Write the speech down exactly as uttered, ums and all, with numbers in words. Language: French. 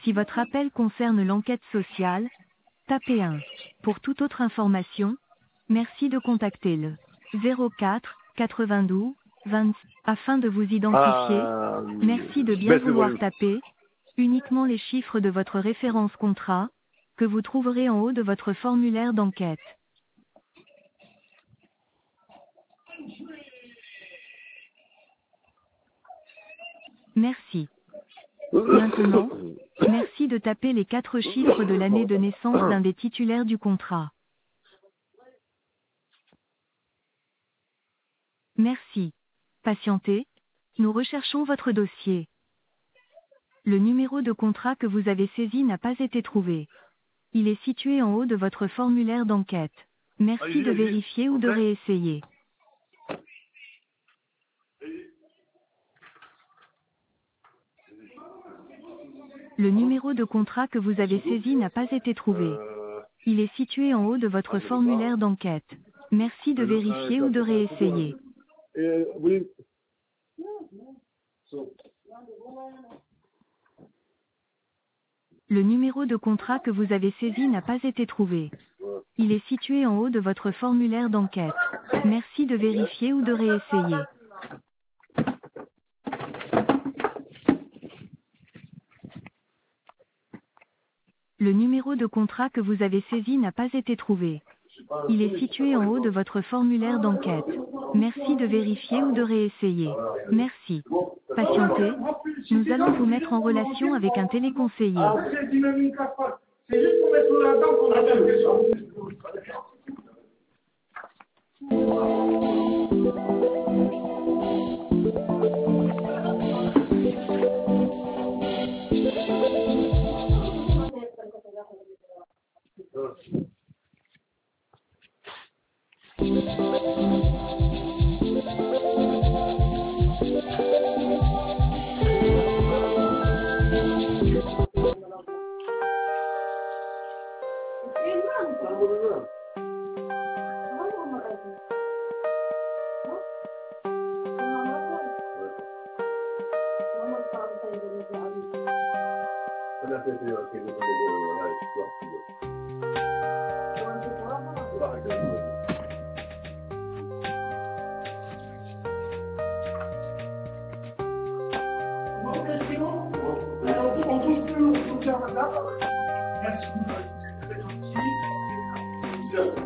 Si votre appel concerne l'enquête sociale, tapez un. Pour toute autre information, merci de contacter le zéro quatre quatre-vingt-douze vingt afin de vous identifier. Ah, Merci de bien baisse le vouloir volume. taper uniquement les chiffres de votre référence contrat que vous trouverez en haut de votre formulaire d'enquête. Merci. Maintenant, merci de taper les quatre chiffres de l'année de naissance d'un des titulaires du contrat. Merci. Patientez, nous recherchons votre dossier. Le numéro de contrat que vous avez saisi n'a pas été trouvé. Il est situé en haut de votre formulaire d'enquête. Merci de vérifier ou de réessayer. Le numéro de contrat que vous avez saisi n'a pas été trouvé. Il est situé en haut de votre formulaire d'enquête. Merci de vérifier ou de réessayer. Le numéro de contrat que vous avez saisi n'a pas été trouvé. Il est situé en haut de votre formulaire d'enquête. Merci de vérifier ou de réessayer. Le numéro de contrat que vous avez saisi n'a pas été trouvé. Il est situé en haut de votre formulaire d'enquête. Merci de vérifier ou de réessayer. Merci. Patientez. Nous allons vous mettre en relation avec un téléconseiller. C'est juste pour mettre là-dedans pour la faire Merci.